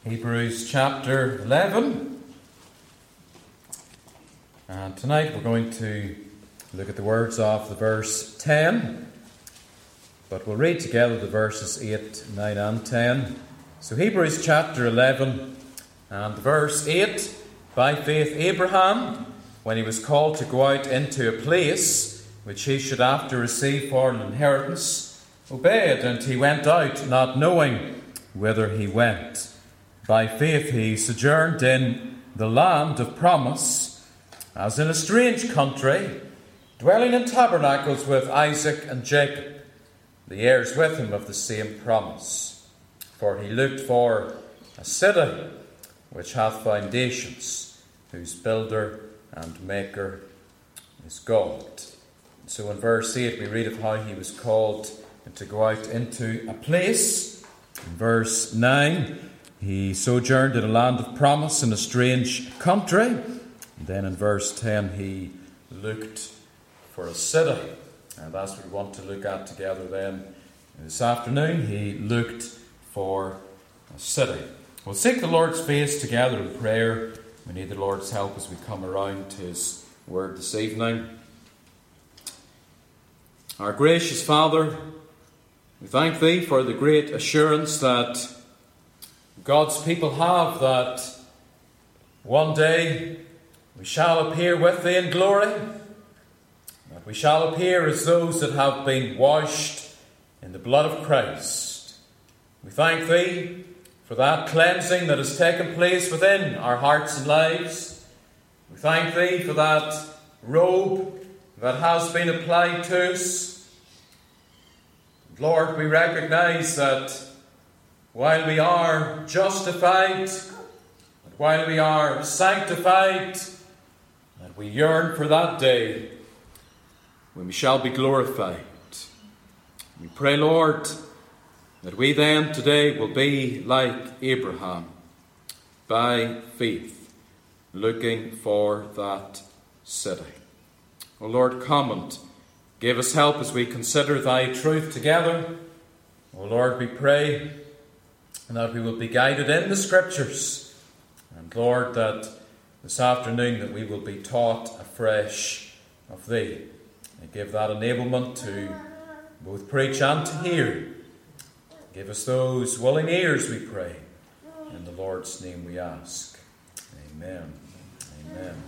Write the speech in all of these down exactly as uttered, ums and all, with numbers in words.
Hebrews chapter eleven. And tonight we're going to look at the words of the verse ten. But we'll read together the verses eight, nine and ten. So Hebrews chapter eleven and verse eight. By faith Abraham, when he was called to go out into a place which he should after receive for an inheritance, obeyed, and he went out, not knowing whither he went. By faith he sojourned in the land of promise, as in a strange country, dwelling in tabernacles with Isaac and Jacob, the heirs with him of the same promise. For he looked for a city which hath foundations, whose builder and maker is God. So in verse eight we read of how he was called to go out into a place. In verse nine, he sojourned in a land of promise in a strange country. And then in verse ten, he looked for a city. And that's what we want to look at together then this afternoon. He looked for a city. We'll seek the Lord's face together in prayer. We need the Lord's help as we come around to His Word this evening. Our gracious Father, we thank Thee for the great assurance that God's people have that one day we shall appear with Thee in glory, that we shall appear as those that have been washed in the blood of Christ. We thank Thee for that cleansing that has taken place within our hearts and lives. We thank Thee for that robe that has been applied to us. Lord, we recognize that while we are justified, and while we are sanctified, that we yearn for that day when we shall be glorified. We pray, Lord, that we then today will be like Abraham, by faith, looking for that city. O Lord, come and give us help as we consider Thy truth together. O Lord, we pray and that we will be guided in the Scriptures. And Lord, that this afternoon that we will be taught afresh of Thee. And give that enablement to both preach and to hear. Give us those willing ears, we pray. In the Lord's name we ask. Amen. Amen.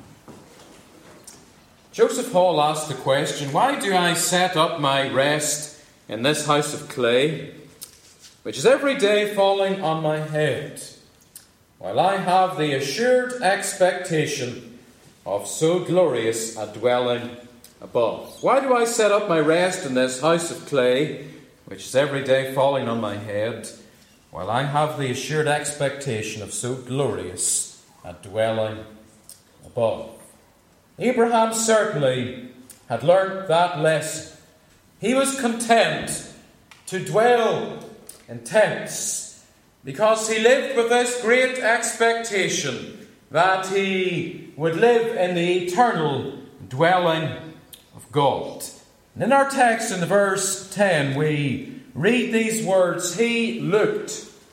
Joseph Hall asked the question, why do I set up my rest in this house of clay, which is every day falling on my head, while I have the assured expectation of so glorious a dwelling above? Why do I set up my rest in this house of clay, which is every day falling on my head, while I have the assured expectation of so glorious a dwelling above? Abraham certainly had learnt that lesson. He was content to dwell in tents, because he lived with this great expectation that he would live in the eternal dwelling of God. And in our text in the verse ten, we read these words, he looked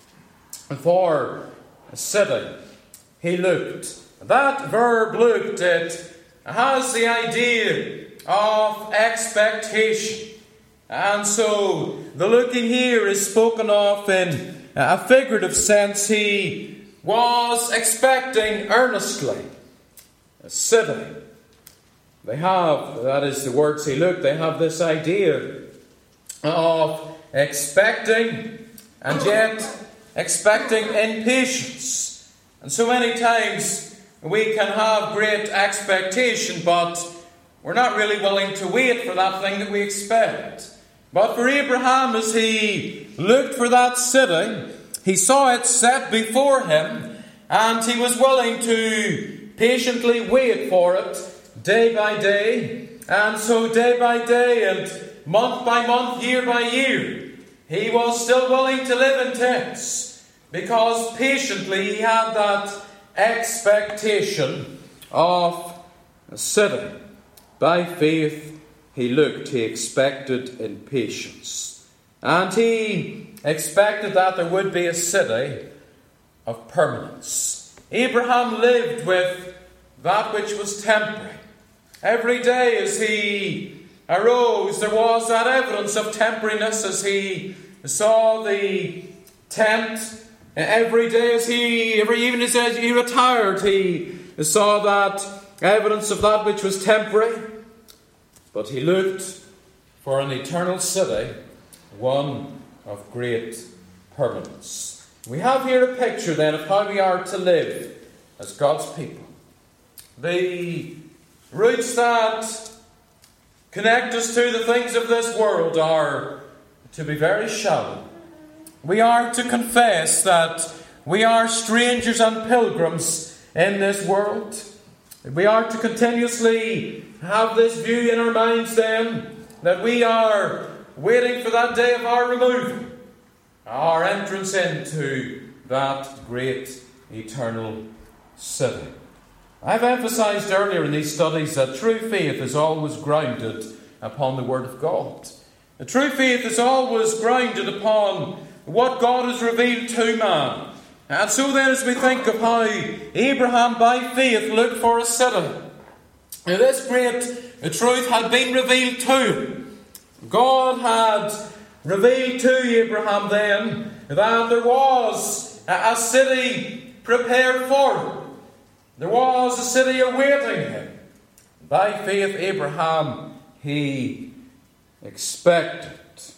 for a city. He looked. That verb looked, it has the idea of expectation. And so the looking here is spoken of in a figurative sense. He was expecting earnestly a city. They have, that is the words he looked, they have this idea of expecting and yet expecting in patience. And so many times we can have great expectation, but we're not really willing to wait for that thing that we expect. But for Abraham, as he looked for that city, he saw it set before him, and he was willing to patiently wait for it day by day. And so day by day and month by month, year by year, he was still willing to live in tents, because patiently he had that expectation of a city. By faith he looked, he expected in patience. And he expected that there would be a city of permanence. Abraham lived with that which was temporary. Every day as he arose, there was that evidence of temporariness as he saw the tent. Every day as he, every evening as he retired, he saw that evidence of that which was temporary. But he looked for an eternal city, one of great permanence. We have here a picture then of how we are to live as God's people. The roots that connect us to the things of this world are to be very shallow. We are to confess that we are strangers and pilgrims in this world. We are to continuously have this view in our minds then that we are waiting for that day of our removal, our entrance into that great eternal city. I've emphasized earlier in these studies that true faith is always grounded upon the Word of God. The true faith is always grounded upon what God has revealed to man. And so then as we think of how Abraham by faith looked for a city, now this great truth had been revealed to him. God had revealed to Abraham then that there was a city prepared for him. There was a city awaiting him. By faith Abraham, he expected.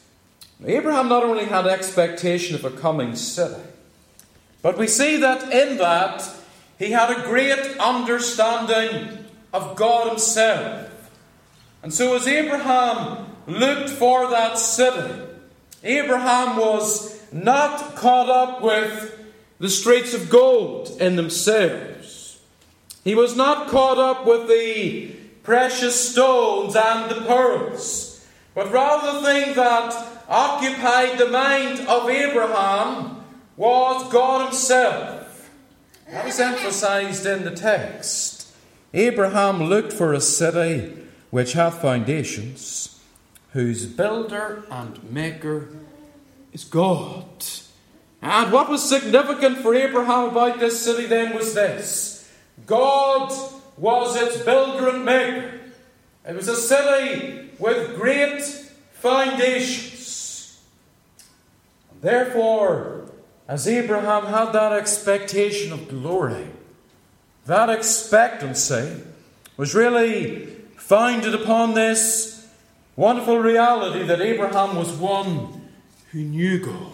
Abraham not only had expectation of a coming city, but we see that in that he had a great understanding of God himself. And so as Abraham looked for that city, Abraham was not caught up with the streets of gold in themselves. He was not caught up with the precious stones and the pearls, but rather the thing that occupied the mind of Abraham was God himself. That was emphasized in the text. Abraham looked for a city which hath foundations, whose builder and maker is God. And what was significant for Abraham about this city then was this: God was its builder and maker. It was a city with great foundations. Therefore, as Abraham had that expectation of glory, that expectancy was really founded upon this wonderful reality that Abraham was one who knew God.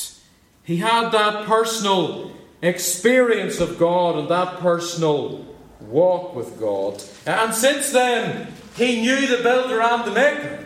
He had that personal experience of God and that personal walk with God. And since then, he knew the builder and the maker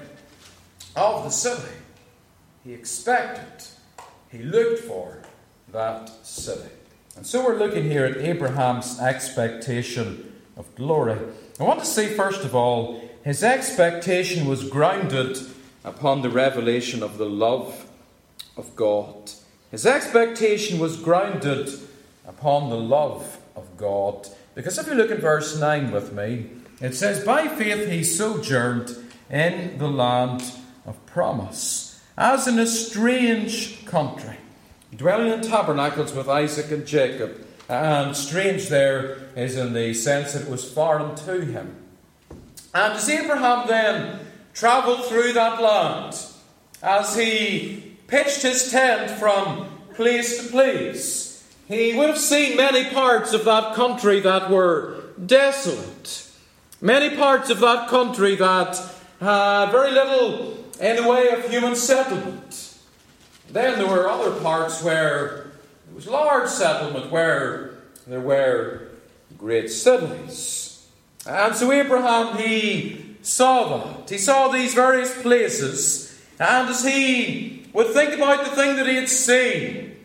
of the city. He expected, he looked for that city. And so we're looking here at Abraham's expectation of glory. I want to say, first of all, his expectation was grounded upon the revelation of the love of God. His expectation was grounded upon the love of God. Because if you look at verse nine with me, it says, by faith he sojourned in the land of promise, as in a strange country, dwelling in tabernacles with Isaac and Jacob. And strange there is in the sense that it was foreign to him. And as Abraham then travelled through that land, as he pitched his tent from place to place, he would have seen many parts of that country that were desolate. Many parts of that country that had very little in the way of human settlement. Then there were other parts where there was large settlement, where there were great cities. And so Abraham, he saw that. He saw these various places. And as he would think about the thing that he had seen,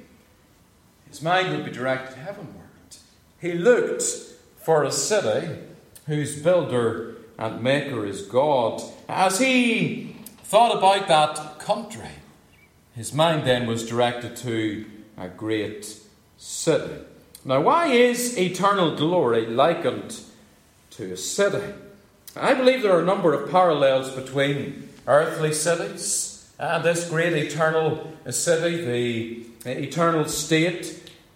his mind would be directed heavenward. He looked for a city whose builder and maker is God. As he thought about that country, his mind then was directed to a great city. Now, why is eternal glory likened to a city? I believe there are a number of parallels between earthly cities and this great eternal city, the eternal state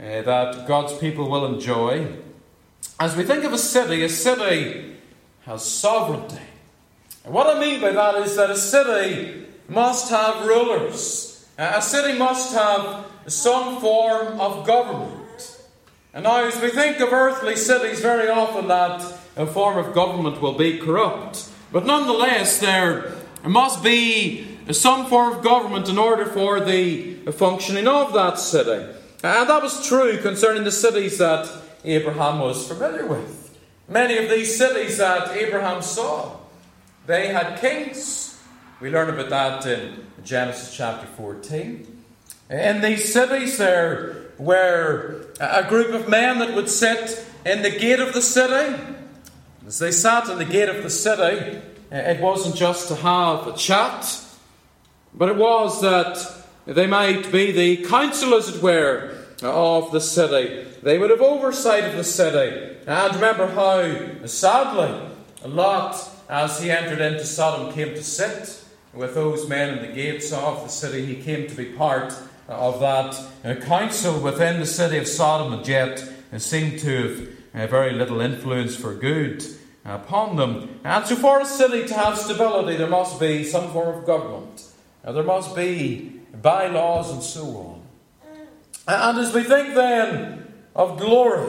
uh, that God's people will enjoy. As we think of a city, a city has sovereignty. And what I mean by that is that a city must have rulers. A city must have some form of government. And now, as we think of earthly cities, very often that a form of government will be corrupt. But nonetheless, there must be some form of government in order for the functioning of that city. And that was true concerning the cities that Abraham was familiar with. Many of these cities that Abraham saw, they had kings. We learn about that in Genesis chapter fourteen. In these cities there were a group of men that would sit in the gate of the city. As they sat in the gate of the city, it wasn't just to have a chat, but it was that they might be the council, as it were, of the city. They would have oversight of the city. And remember how, sadly, Lot, as he entered into Sodom, came to sit with those men in the gates of the city. He came to be part of that uh, council within the city of Sodom, and yet uh, seemed to have uh, very little influence for good uh, upon them. And so for a city to have stability, there must be some form of government. Uh, there must be bylaws and so on. And as we think then of glory,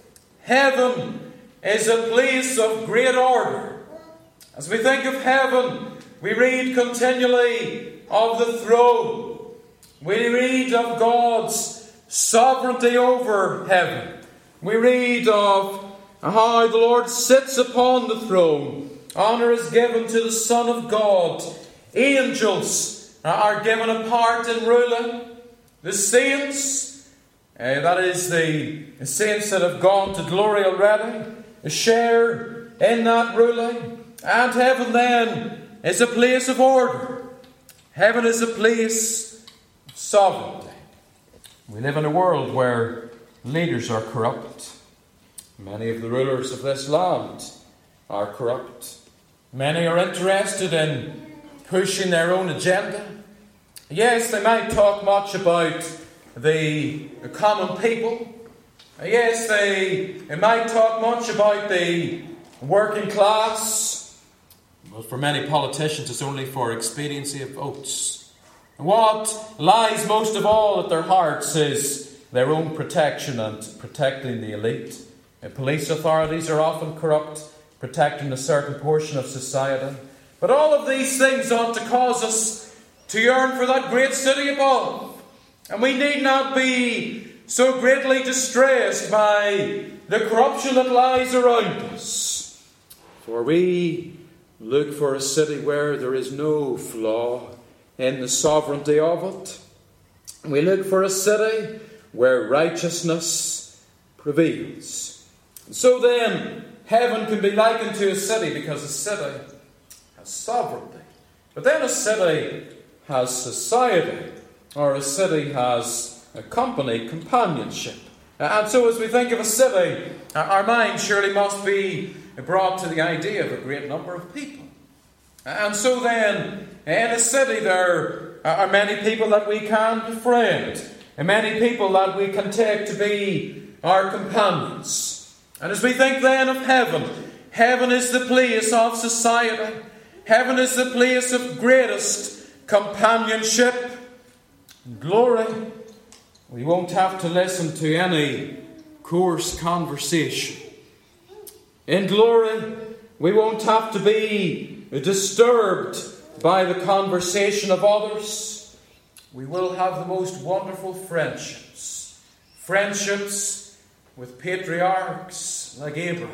heaven is a place of great order. As we think of heaven, we read continually of the throne. We read of God's sovereignty over heaven. We read of how the Lord sits upon the throne. Honour is given to the Son of God. Angels are given a part in ruling. The saints, uh, that is the saints that have gone to glory already, share in that ruling. And heaven then is a place of order. Heaven is a place sovereignty. We live in a world where leaders are corrupt. Many of the rulers of this land are corrupt. Many are interested in pushing their own agenda. Yes, they might talk much about the common people. Yes, they, they might talk much about the working class. But for many politicians, it's only for expediency of votes. What lies most of all at their hearts is their own protection and protecting the elite. And police authorities are often corrupt, protecting a certain portion of society. But all of these things ought to cause us to yearn for that great city above. And we need not be so greatly distressed by the corruption that lies around us. For we look for a city where there is no flaw in the sovereignty of it. We look for a city where righteousness prevails. And so then, heaven can be likened to a city because a city has sovereignty. But then a city has society, or a city has a company, companionship. And so as we think of a city, our mind surely must be brought to the idea of a great number of people. And so then, in a city there are many people that we can befriend, and many people that we can take to be our companions. And as we think then of heaven, heaven is the place of society. Heaven is the place of greatest companionship and glory. We won't have to listen to any coarse conversation. In glory, we won't have to be disturbed by the conversation of others. We will have the most wonderful friendships. Friendships with patriarchs like Abraham.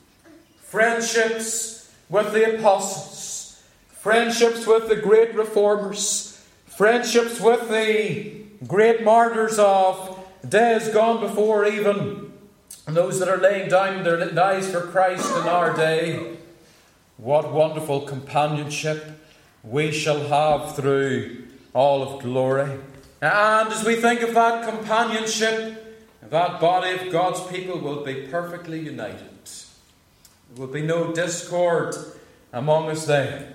Friendships with the apostles. Friendships with the great reformers. Friendships with the great martyrs of days gone before, even those that are laying down their lives for Christ in our day. What wonderful companionship we shall have through all of glory. And as we think of that companionship, that body of God's people will be perfectly united. There will be no discord among us then.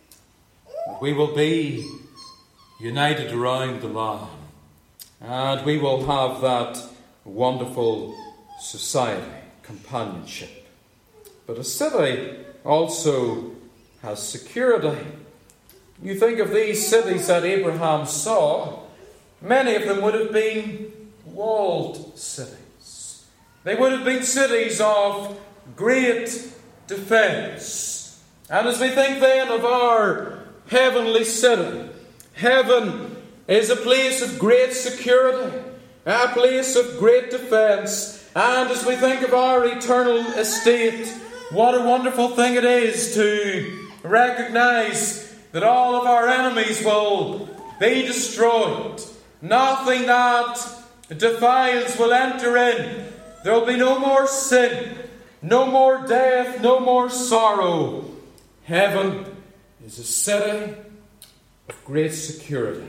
We will be united around the Lamb. And we will have that wonderful society, companionship. But a city also has security. You think of these cities that Abraham saw, many of them would have been walled cities. They would have been cities of great defence. And as we think then of our heavenly city, heaven is a place of great security, a place of great defence. And as we think of our eternal estate, what a wonderful thing it is to recognise that all of our enemies will be destroyed. Nothing that defiles will enter in. There will be no more sin, no more death, no more sorrow. Heaven is a city of great security.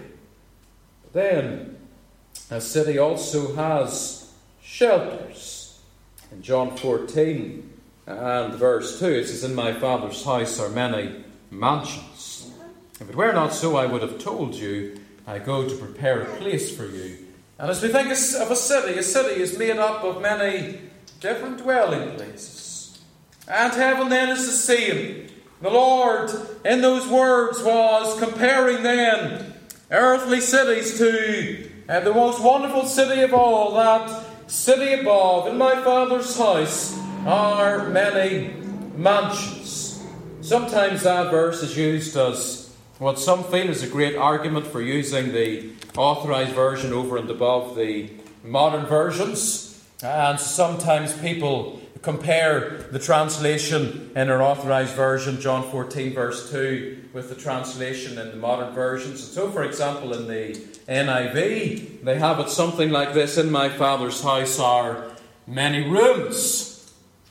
But then, a city also has shelters. In John fourteen and verse two, it says, "In my Father's house are many mansions. If it were not so, I would have told you, I go to prepare a place for you." And as we think of a city, a city is made up of many different dwelling places. And heaven then is the same. The Lord, in those words, was comparing then earthly cities to uh, the most wonderful city of all, that city above. In my Father's house are many mansions. Sometimes that verse is used as what some feel is a great argument for using the authorized version over and above the modern versions. And sometimes people compare the translation in our authorized version, John fourteen verse two, with the translation in the modern versions. And so, for example, in the N I V, they have it something like this: "In my Father's house are many rooms."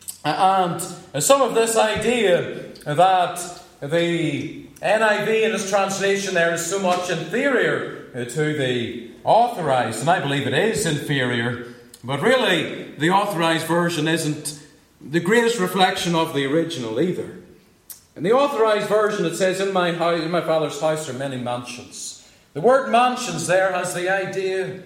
And some of this idea that the N I V in its translation there is so much inferior to the authorized, and I believe it is inferior, but really the authorized version isn't the greatest reflection of the original either. In the authorized version it says, in my house, in my Father's house are many mansions. The word mansions there has the idea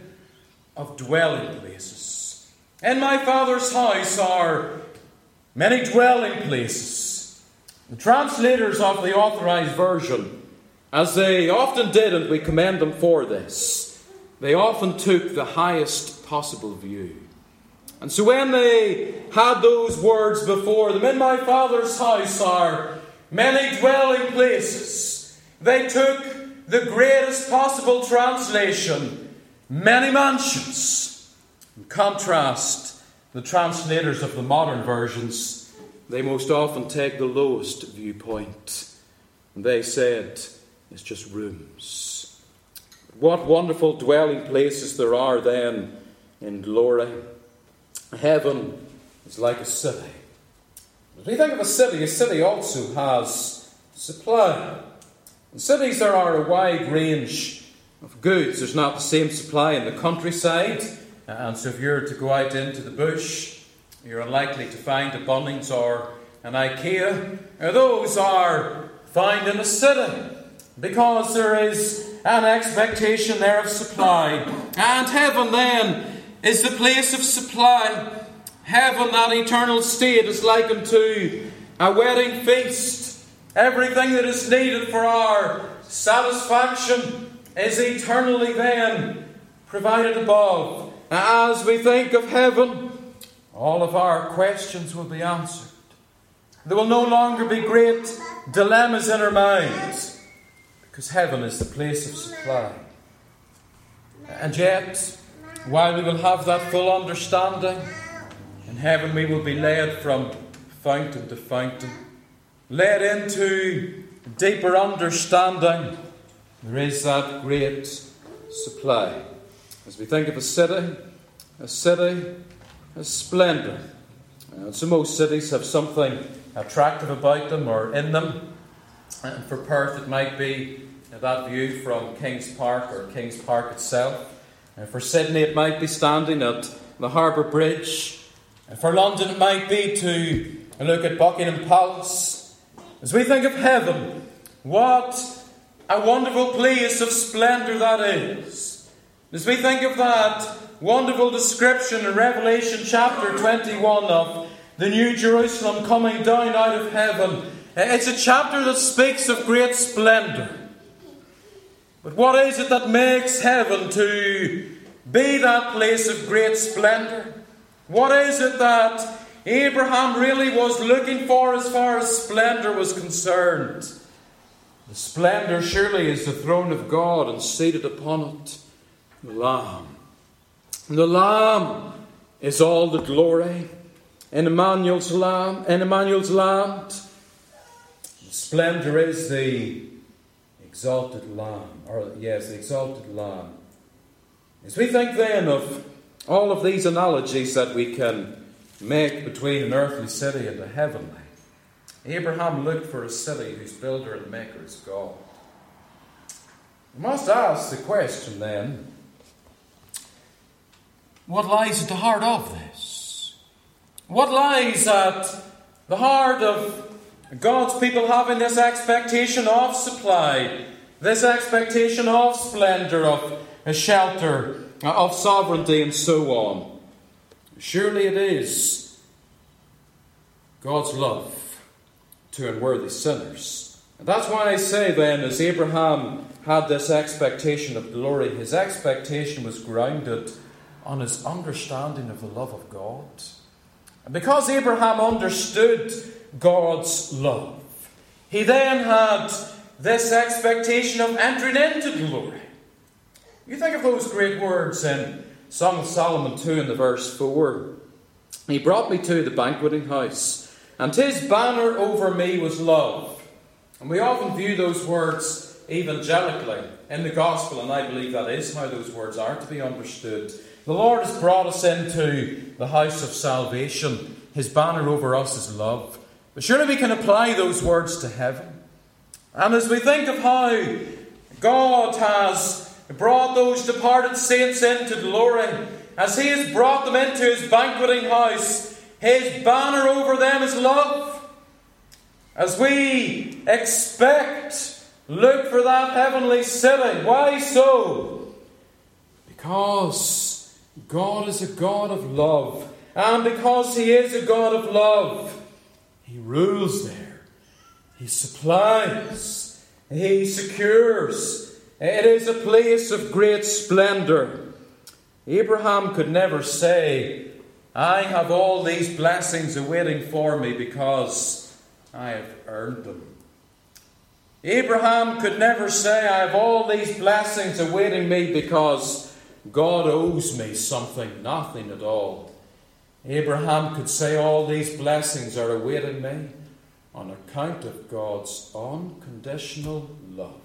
of dwelling places. In my Father's house are many dwelling places. The translators of the authorized version, as they often did, and we commend them for this, they often took the highest possible view. And so when they had those words before them, in my Father's house are many dwelling places, they took the greatest possible translation, many mansions. In contrast, the translators of the modern versions, they most often take the lowest viewpoint. And they said, it's just rooms. What wonderful dwelling places there are then in glory. Heaven is like a city. If we think of a city, a city also has supply. In cities there are a wide range of goods. There's not the same supply in the countryside. And so if you're to go out into the bush, you're unlikely to find a Bunnings or an IKEA. Those are found in a city, because there is an expectation there of supply. And heaven then is the place of supply. Heaven, that eternal state, is likened to a wedding feast. Everything that is needed for our satisfaction is eternally then provided above. As we think of heaven, all of our questions will be answered. There will no longer be great dilemmas in our minds, because heaven is the place of supply. And yet, while we will have that full understanding, in heaven we will be led from fountain to fountain, led into deeper understanding. There is that great supply. As we think of a city, a city has splendour. And so most cities have something attractive about them or in them. And for Perth it might be that view from King's Park or King's Park itself. And for Sydney it might be standing at the Harbour Bridge. And for London it might be to look at Buckingham Palace. As we think of heaven, what a wonderful place of splendour that is. As we think of that, wonderful description in Revelation chapter twenty-one of the New Jerusalem coming down out of heaven. It's a chapter that speaks of great splendour. But what is it that makes heaven to be that place of great splendour? What is it that Abraham really was looking for as far as splendour was concerned? The splendour surely is the throne of God, and seated upon it, the Lamb. The Lamb is all the glory in Emmanuel's Lamb, in Emmanuel's land. The splendour is the exalted Lamb, or yes, the exalted Lamb. As we think then of all of these analogies that we can make between an earthly city and a heavenly, Abraham looked for a city whose builder and maker is God. We must ask the question then, what lies at the heart of this? What lies at the heart of God's people having this expectation of supply, this expectation of splendour, of a shelter, of sovereignty, and so on? Surely it is God's love to unworthy sinners. And that's why I say then, as Abraham had this expectation of glory, his expectation was grounded on his understanding of the love of God. And because Abraham understood God's love, he then had this expectation of entering into glory. You think of those great words in Song of Solomon two in the verse four. He brought me to the banqueting house, and his banner over me was love. And we often view those words evangelically in the gospel, and I believe that is how those words are to be understood. The Lord has brought us into the house of salvation. His banner over us is love. But surely we can apply those words to heaven. And as we think of how God has brought those departed saints into glory, as He has brought them into His banqueting house, His banner over them is love. As we expect, look for that heavenly city. Why so? Because God is a God of love. And because He is a God of love, He rules there. He supplies. He secures. It is a place of great splendour. Abraham could never say, I have all these blessings awaiting for me because I have earned them. Abraham could never say, I have all these blessings awaiting me because God owes me something. Nothing at all. Abraham could say, all these blessings are awaiting me on account of God's unconditional love.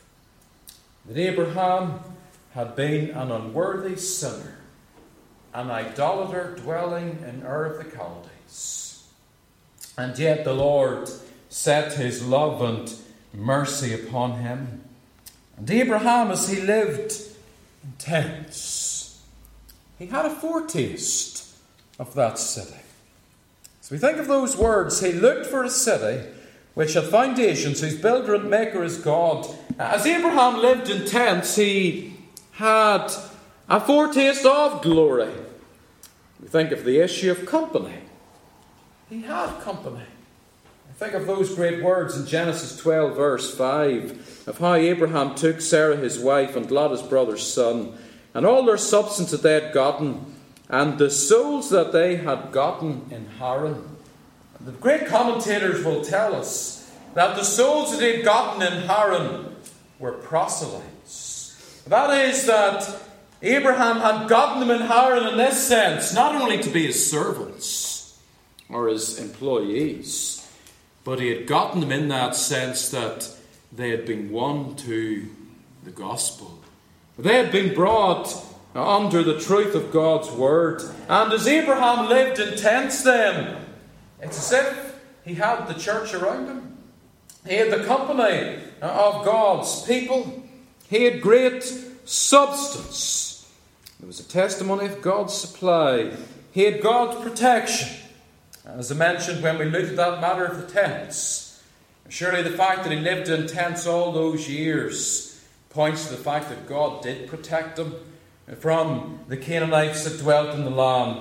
That Abraham had been an unworthy sinner, an idolater dwelling in Ur of the Chaldees. And yet the Lord set His love and mercy upon him. And Abraham, as he lived in tents, he had a foretaste of that city. So we think of those words, he looked for a city which had foundations, whose builder and maker is God. As Abraham lived in tents, he had a foretaste of glory. We think of the issue of company. He had company. I think of those great words in Genesis twelve, verse five, of how Abraham took Sarah his wife and Lot his brother's son, and all their substance that they had gotten, and the souls that they had gotten in Haran. And the great commentators will tell us that the souls that they had gotten in Haran were proselytes. That is, that Abraham had gotten them in Haran in this sense, not only to be his servants or his employees, but he had gotten them in that sense that they had been won to the gospel. They had been brought under the truth of God's word. And as Abraham lived in tents then, it's as if he had the church around him. He had the company of God's people. He had great substance. There was a testimony of God's supply. He had God's protection. And as I mentioned when we looked at that matter of the tents, surely the fact that he lived in tents all those years points to the fact that God did protect him. from the Canaanites that dwelt in the land.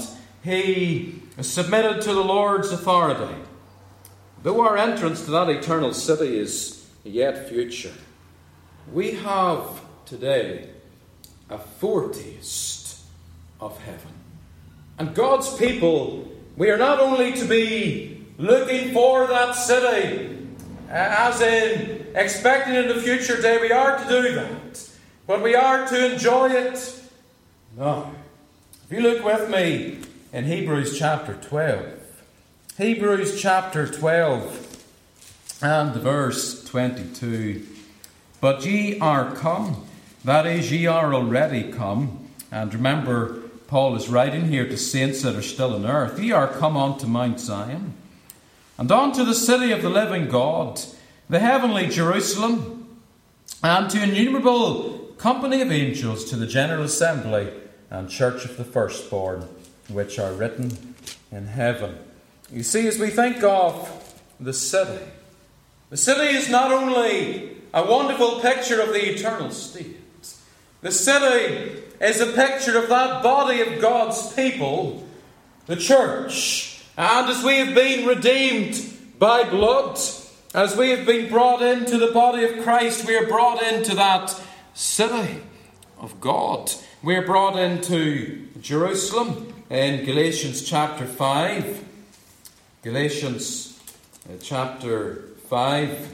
He submitted to the Lord's authority. Though our entrance to that eternal city is yet future, we have today a foretaste of heaven. And God's people, we are not only to be looking for that city, as in expecting in the future day we are to do that, but we are to enjoy it now. If you look with me in Hebrews chapter twelve, Hebrews chapter twelve and verse twenty-two. But ye are come, that is, ye are already come. And remember, Paul is writing here to saints that are still on earth. Ye are come unto Mount Zion, and unto the city of the living God, the heavenly Jerusalem, and to innumerable company of angels, to the general assembly and church of the firstborn, which are written in heaven. You see, as we think of the city, the city is not only a wonderful picture of the eternal state. The city is a picture of that body of God's people, the church. And as we have been redeemed by blood, as we have been brought into the body of Christ, we are brought into that city of God. We are brought into Jerusalem in Galatians chapter five. Galatians uh, chapter five.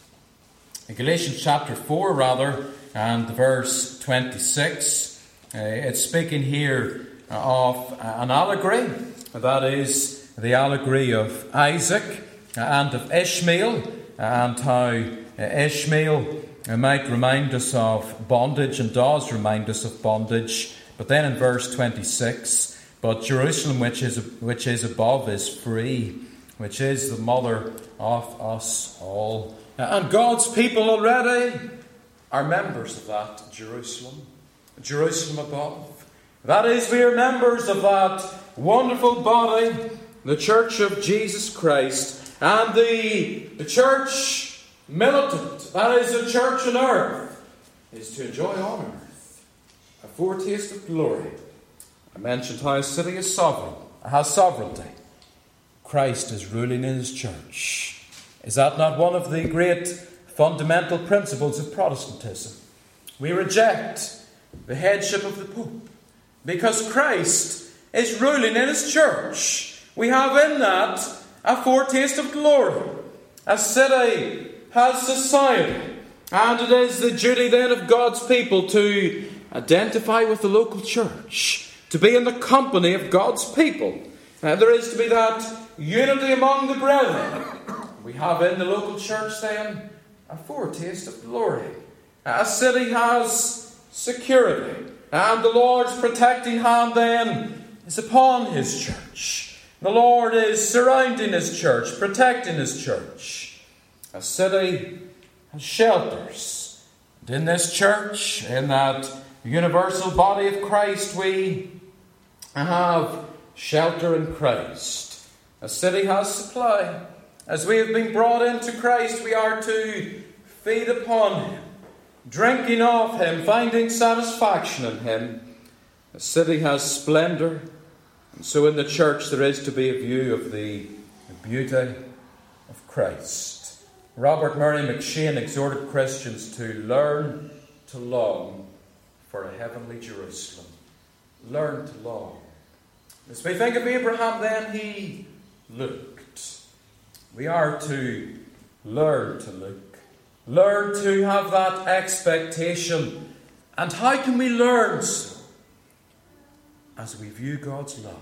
In Galatians chapter four, rather, and verse twenty-six. Uh, it's speaking here of an allegory. That is the allegory of Isaac and of Ishmael, and how Ishmael might remind us of bondage, and does remind us of bondage. But then in verse twenty-six, but Jerusalem, which is which is above, is free, which is the mother of us all. And God's people already are members of that Jerusalem, Jerusalem above. That is, we are members of that wonderful body, the Church of Jesus Christ, and the, the church militant, that is, the church on earth, is to enjoy on earth a foretaste of glory. I mentioned how a city is sovereign, has sovereignty. Christ is ruling in his church. Is that not one of the great fundamental principles of Protestantism? We reject the headship of the Pope because Christ is ruling in his church. We have in that a foretaste of glory. A city has society, and it is the duty then of God's people to identify with the local church, to be in the company of God's people. And there is to be that unity among the brethren. We have in the local church then a foretaste of glory. A city has security, and the Lord's protecting hand then is upon his church. The Lord is surrounding his church, protecting his church. A city has shelters. And in this church, in that universal body of Christ, we have shelter in Christ. A city has supply. As we have been brought into Christ, we are to feed upon him, drinking of him, finding satisfaction in him. A city has splendour, and so in the church there is to be a view of the, the beauty of Christ. Robert Murray McCheyne exhorted Christians to learn to long for a heavenly Jerusalem. Learn to long. As we think of Abraham then, he looked. We are to learn to look. Learn to have that expectation. And how can we learn so? As we view God's love.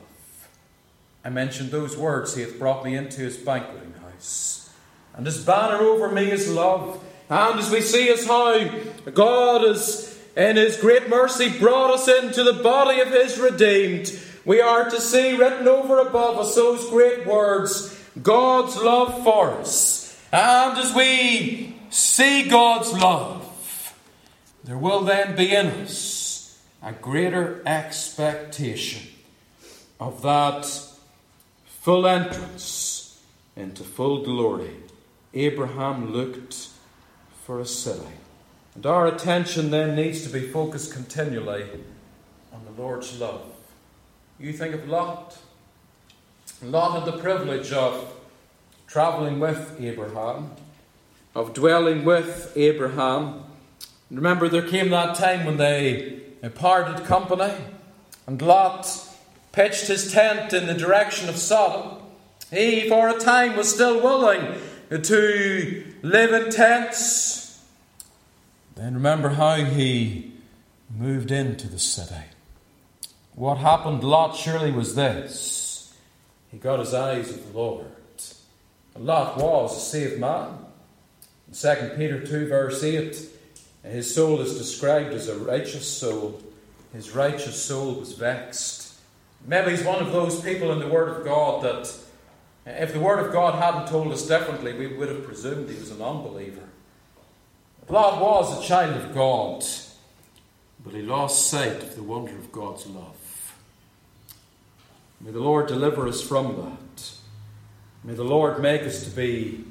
I mentioned those words, he hath brought me into his banqueting house, and his banner over me is love. And as we see as how God has, in his great mercy, brought us into the body of his redeemed, we are to see written over above us those great words, God's love for us. And as we see God's love, there will then be in us a greater expectation of that full entrance into full glory. Abraham looked for a city. And our attention then needs to be focused continually on the Lord's love. You think of Lot. Lot had the privilege of travelling with Abraham, of dwelling with Abraham. Remember, there came that time when they parted company, and Lot pitched his tent in the direction of Sodom. He, for a time, was still willing to live in tents. Then remember how he moved into the city. What happened to Lot surely was this. He got his eyes of the Lord. And Lot was a saved man. In Second Peter two verse eight, his soul is described as a righteous soul. His righteous soul was vexed. Maybe he's one of those people in the Word of God that, if the Word of God hadn't told us differently, we would have presumed he was an unbeliever. Lot was a child of God, but he lost sight of the wonder of God's love. May the Lord deliver us from that. May the Lord make us to be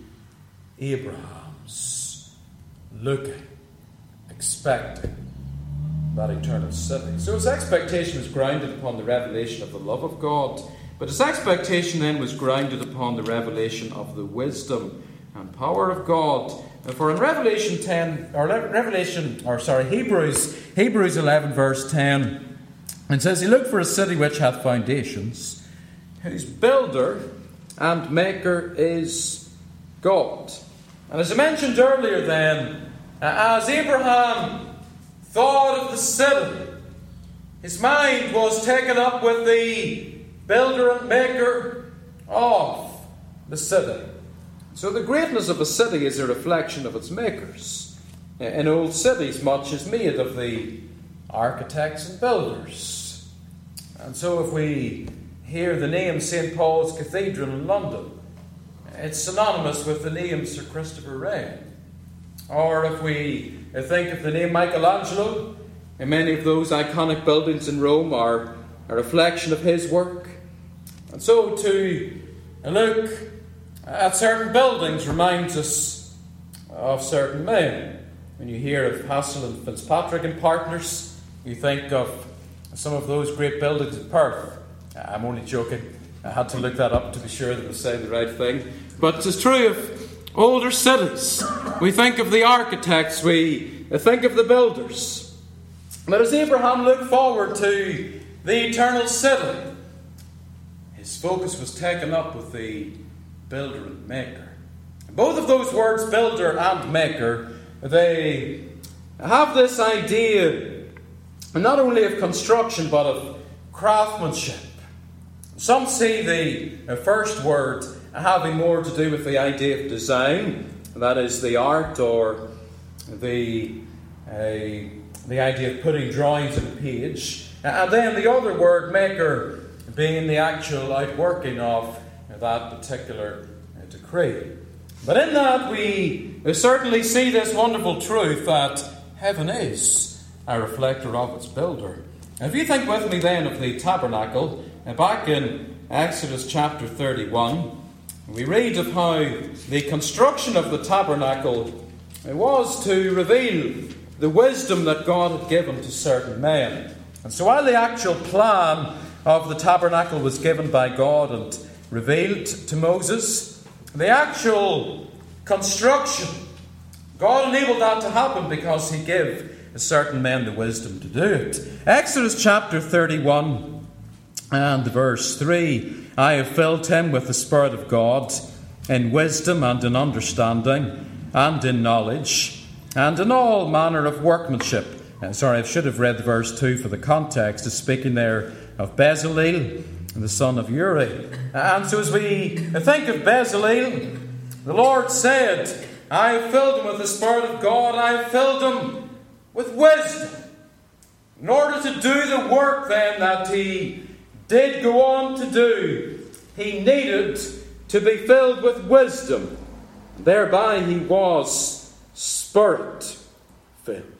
Abrahams, looking, expecting that eternal city. So his expectation was grounded upon the revelation of the love of God, but his expectation then was grounded upon the revelation of the wisdom and power of God. For in Revelation ten, or Revelation, or sorry, Hebrews, Hebrews eleven verse ten, it says, "He looked for a city which hath foundations, whose builder and maker is God." And as I mentioned earlier then, as Abraham thought of the city, his mind was taken up with the builder and maker of the city. So the greatness of a city is a reflection of its makers. In old cities, much is made of the architects and builders. And so if we hear the name Saint Paul's Cathedral in London, it's synonymous with the name Sir Christopher Wren. Or if we think of the name Michelangelo, and many of those iconic buildings in Rome are a reflection of his work. And so to look at certain buildings reminds us of certain men. When you hear of Hassel and Fitzpatrick and Partners, you think of some of those great buildings in Perth. I'm only joking. I had to look that up to be sure that I was saying the right thing. But it's true of older cities. We think of the architects, we think of the builders. But as Abraham looked forward to the eternal city, his focus was taken up with the builder and maker. Both of those words, builder and maker, they have this idea not only of construction but of craftsmanship. Some see the first word having more to do with the idea of design, that is the art or the uh, the idea of putting drawings on a page, and then the other word, maker, being the actual outworking of that particular decree. But in that we certainly see this wonderful truth that heaven is a reflector of its builder. If you think with me then of the tabernacle, back in Exodus chapter thirty-one, we read of how the construction of the tabernacle was to reveal the wisdom that God had given to certain men. And so while the actual plan of the tabernacle was given by God and revealed to Moses, the actual construction, God enabled that to happen because He gave certain men the wisdom to do it. Exodus chapter thirty-one and verse three, "I have filled him with the Spirit of God, in wisdom and in understanding, and in knowledge, and in all manner of workmanship." Uh, sorry, I should have read verse two for the context. It's speaking there of Bezalel, the son of Uri. And so as we think of Bezalel, the Lord said, "I have filled him with the Spirit of God, I have filled him with wisdom." In order to do the work then that he did go on to do, he needed to be filled with wisdom. Thereby he was Spirit-filled.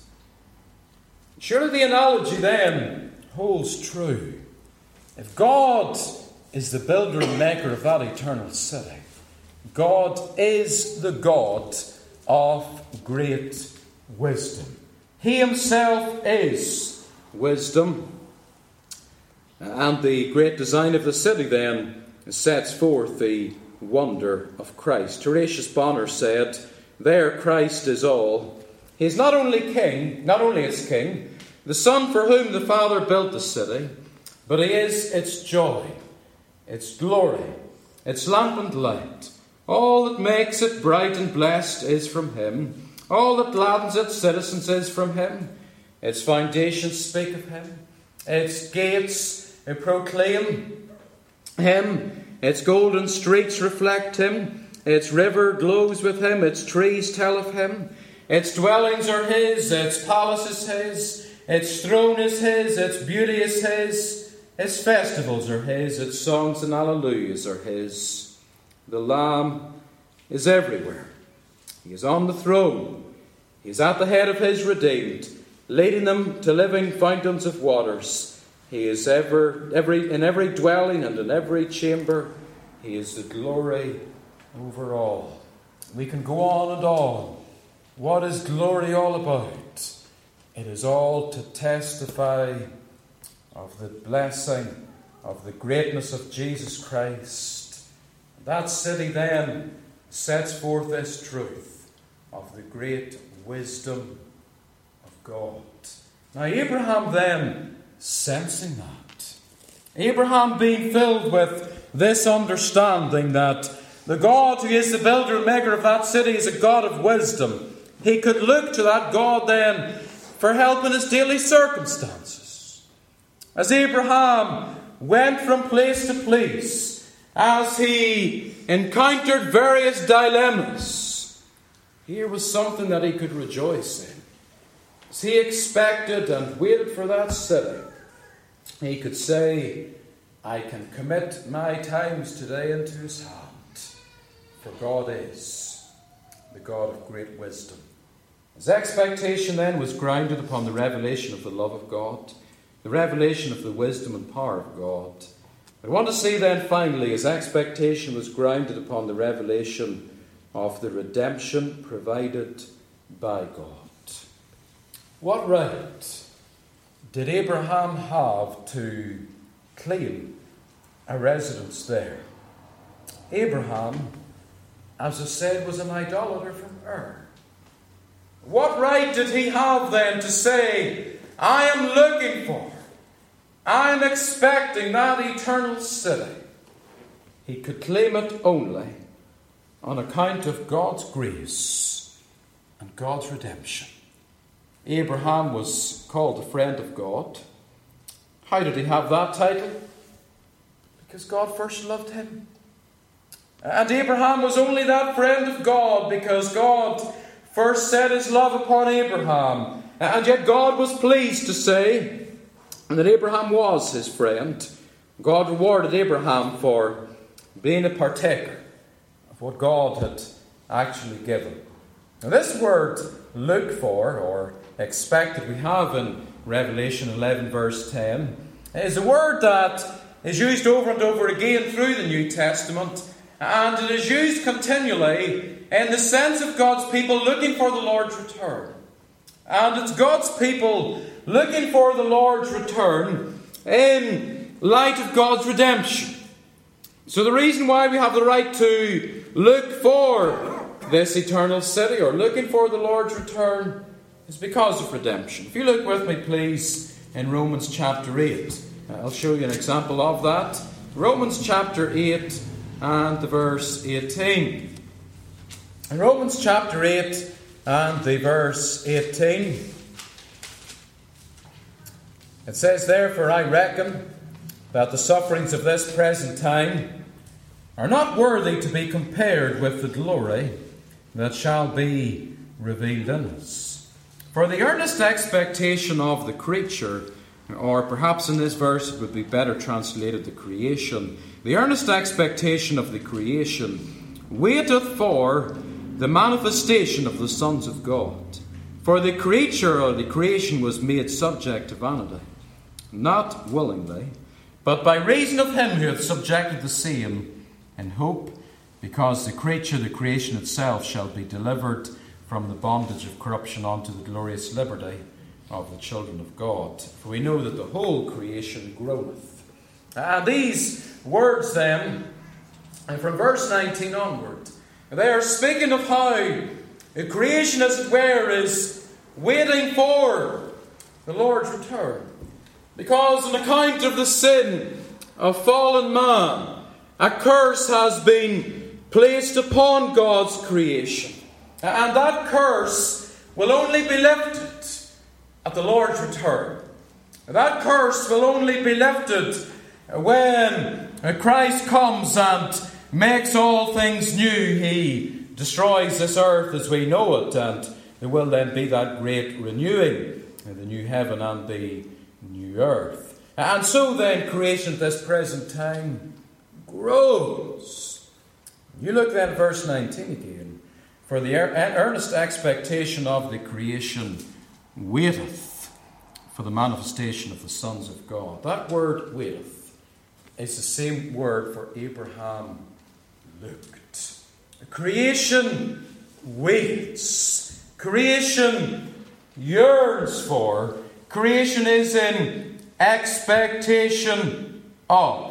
Surely the analogy then holds true. If God is the builder and maker of that eternal city, God is the God of great wisdom. He himself is wisdom. And the great design of the city then sets forth the wonder of Christ. Horatius Bonar said, "There Christ is all. He is not only king, not only its king, the Son for whom the Father built the city, but he is its joy, its glory, its lamp and light. All that makes it bright and blessed is from him. All that gladdens its citizens is from him. Its foundations speak of him. Its gates proclaim him. Its golden streets reflect him. Its river glows with him. Its trees tell of him. Its dwellings are his. Its palace is his. Its throne is his. Its beauty is his. Its festivals are his. Its songs and alleluias are his. The Lamb is everywhere. He is on the throne. He is at the head of his redeemed, leading them to living fountains of waters. He is ever, every, in every dwelling and in every chamber. He is the glory over all." We can go on and on. What is glory all about? It is all to testify of the blessing, of the greatness of Jesus Christ. That city then sets forth this truth of the great wisdom of God. Now Abraham then, sensing that, Abraham being filled with this understanding that the God who is the builder and maker of that city is a God of wisdom, he could look to that God then for help in his daily circumstances. As Abraham went from place to place, as he encountered various dilemmas, here was something that he could rejoice in. As he expected and waited for that city, he could say, "I can commit my times today into his hand, for God is the God of great wisdom." His expectation then was grounded upon the revelation of the love of God, the revelation of the wisdom and power of God. I want to see then finally his expectation was grounded upon the revelation of the redemption provided by God. What right did Abraham have to claim a residence there? Abraham, as I said, was an idolater from Ur. What right did he have then to say, "I am looking for, I am expecting that eternal city"? He could claim it only on account of God's grace and God's redemption. Abraham was called a friend of God. How did he have that title? Because God first loved him. And Abraham was only that friend of God because God first set his love upon Abraham. And yet God was pleased to say that Abraham was his friend. God rewarded Abraham for being a partaker of what God had actually given. Now this word "look for" or "expect" that we have in Revelation eleven verse ten is a word that is used over and over again through the New Testament, and it is used continually in the sense of God's people looking for the Lord's return. And it's God's people looking for the Lord's return in light of God's redemption. So the reason why we have the right to look for this eternal city or looking for the Lord's return is because of redemption. If you look with me, please, in Romans chapter eight. I'll show you an example of that. Romans chapter eight and the verse eighteen. In Romans chapter eight and the verse eighteen, it says, "Therefore I reckon that the sufferings of this present time are not worthy to be compared with the glory that shall be revealed in us. For the earnest expectation of the creature," or perhaps in this verse it would be better translated the creation, "the earnest expectation of the creation waiteth for the manifestation of the sons of God. For the creature or the creation was made subject to vanity, not willingly, but by reason of him who hath subjected the same, in hope, because the creature, the creation itself, shall be delivered from the bondage of corruption unto the glorious liberty of the children of God. For we know that the whole creation groaneth And these words then, and from verse nineteen onward, they are speaking of how the creation, as it were, is waiting for the Lord's return. Because on account of the sin of fallen man, a curse has been placed upon God's creation. And that curse will only be lifted at the Lord's return. That curse will only be lifted when Christ comes and makes all things new. He destroys this earth as we know it, and there will then be that great renewing, the new heaven and the new earth. And so then creation at this present time grows. You look then at verse nineteen again. For the earnest expectation of the creation waiteth for the manifestation of the sons of God. That word waiteth is the same word for Abraham looked. Creation waits. Creation yearns for. Creation is in expectation of.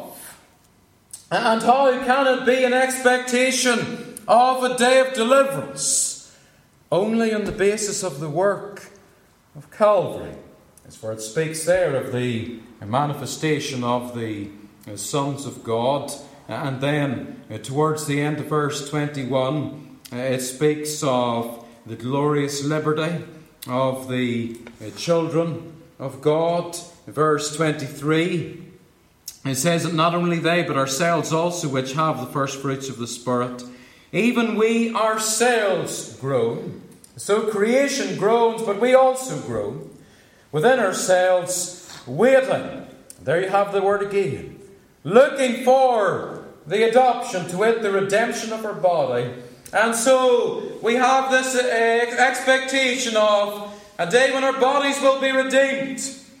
And how can it be an expectation of a day of deliverance? Only on the basis of the work of Calvary. As for it speaks there of the manifestation of the sons of God. And then uh, towards the end of verse twenty-one, uh, it speaks of the glorious liberty of the uh, children of God. Verse twenty-three, it says that not only they, but ourselves also, which have the first fruits of the Spirit, even we ourselves groan. So creation groans, but we also groan within ourselves, waiting. There you have the word again. Looking for the adoption, to it, the redemption of our body. And so we have this uh, expectation of a day when our bodies will be redeemed,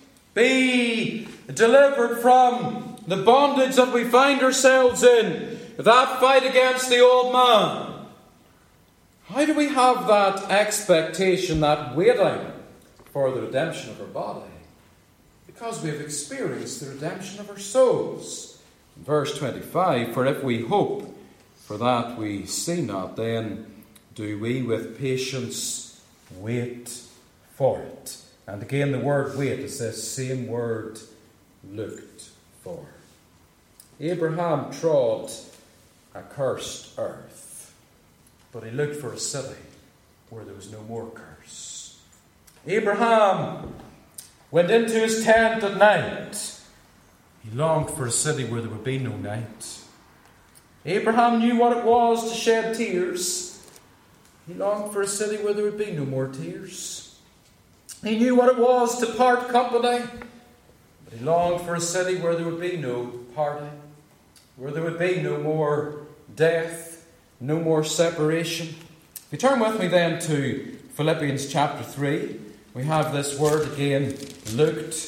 be delivered from the bondage that we find ourselves in, that fight against the old man. How do we have that expectation, that waiting for the redemption of our body? Because we have experienced the redemption of our souls. Verse twenty-five, for if we hope for that we see not, then do we with patience wait for it. And again, the word wait is this same word, looked for. Abraham trod a cursed earth, but he looked for a city where there was no more curse. Abraham went into his tent at night. He longed for a city where there would be no night. Abraham knew what it was to shed tears. He longed for a city where there would be no more tears. He knew what it was to part company. But he longed for a city where there would be no parting, where there would be no more death, no more separation. If you turn with me then to Philippians chapter three, we have this word again, looked.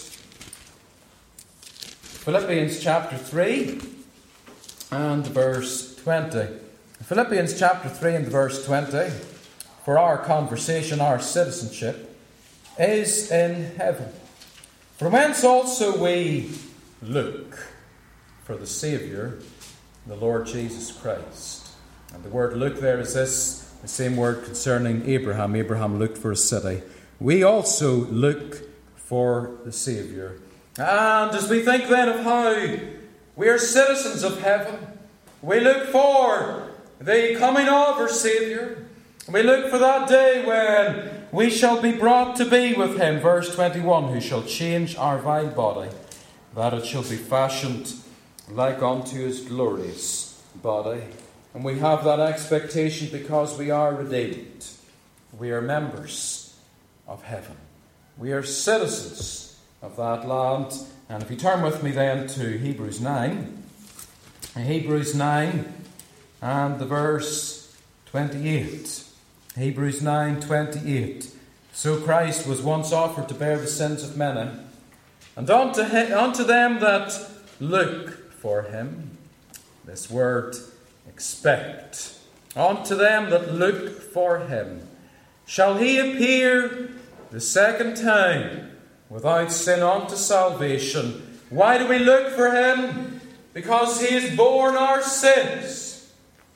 Philippians chapter three and verse twenty. Philippians chapter three and verse twenty. For our conversation, our citizenship, is in heaven. From whence also we look for the Saviour, the Lord Jesus Christ. And the word look there is this, the same word concerning Abraham. Abraham looked for a city. We also look for the Saviour. And as we think then of how we are citizens of heaven, we look for the coming of our Saviour. We look for that day when we shall be brought to be with Him. Verse twenty-one, who shall change our vile body, that it shall be fashioned like unto His glorious body. And we have that expectation because we are redeemed. We are members of heaven. We are citizens of that land. And if you turn with me then to Hebrews nine, Hebrews nine and the verse twenty-eight. Hebrews nine twenty-eight. So Christ was once offered to bear the sins of many, and unto, him, unto them that look for Him, this word expect, unto them that look for Him, shall He appear the second time without sin unto salvation, Why do we look for him? Because he has borne our sins.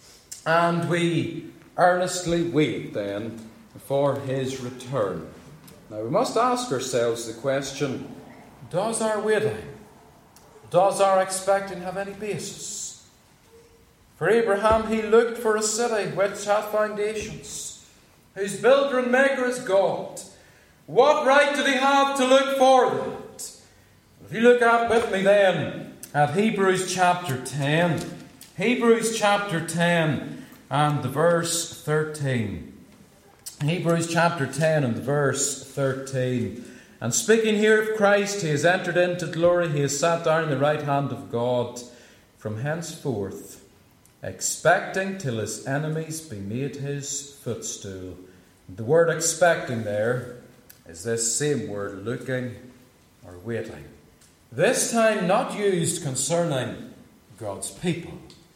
And we earnestly wait then for his return. Now we must ask ourselves the question, does our waiting, does our expecting have any basis? For Abraham, he looked for a city which hath foundations, whose builder and maker is God. What right did he have to look for that? If you look at with me then at Hebrews chapter ten, Hebrews chapter ten and the verse thirteen. Hebrews chapter ten and the verse thirteen. And speaking here of Christ, he has entered into glory, he has sat down in the right hand of God, from henceforth, expecting till his enemies be made his footstool. The word expecting there is this same word, looking or waiting. This time not used concerning God's people,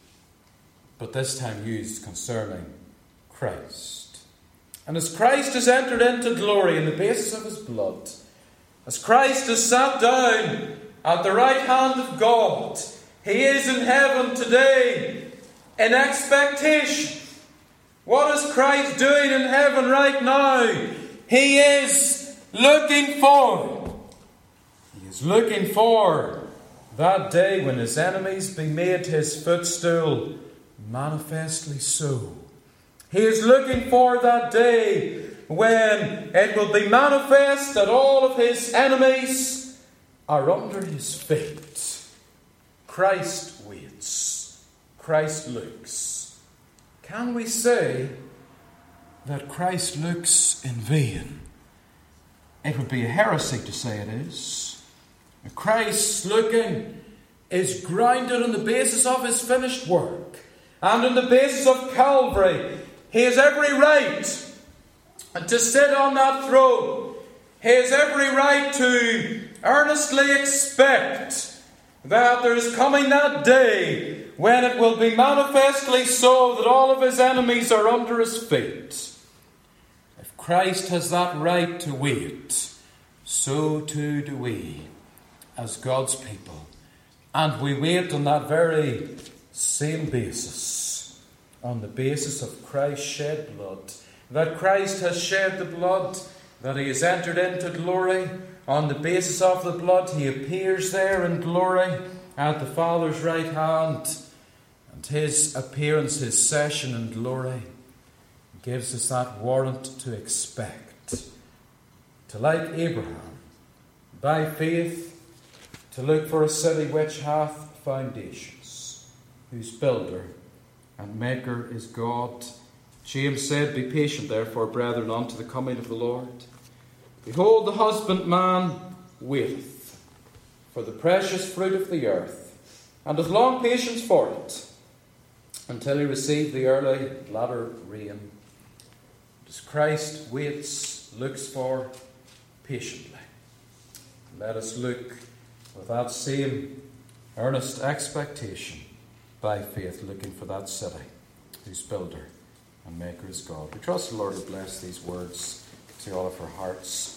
but this time used concerning Christ. And as Christ has entered into glory in the basis of his blood, as Christ has sat down at the right hand of God, he is in heaven today in expectation. What is Christ doing in heaven right now? He is looking for. He is looking for that day when his enemies be made his footstool, manifestly so. He is looking for that day when it will be manifest that all of his enemies are under his feet. Christ waits. Christ looks. Can we say that Christ looks in vain? It would be a heresy to say it is. Christ's looking is grounded on the basis of his finished work and on the basis of Calvary. He has every right to sit on that throne. He has every right to earnestly expect that there is coming that day when it will be manifestly so that all of his enemies are under his feet. If Christ has that right to wait, so too do we as God's people. And we wait on that very same basis, on the basis of Christ's shed blood. That Christ has shed the blood, that he has entered into glory. On the basis of the blood, he appears there in glory at the Father's right hand. And his appearance, his session in glory, gives us that warrant to expect. To, like Abraham, by faith, to look for a city which hath foundations, whose builder and maker is God. James said, "Be patient, therefore, brethren, unto the coming of the Lord. Behold, the husbandman waiteth for the precious fruit of the earth, and hath long patience for it, until he receive the early latter rain." As Christ waits, looks for patiently, let us look with that same earnest expectation by faith, looking for that city whose builder and maker is God. We trust the Lord will bless these words to all of our hearts.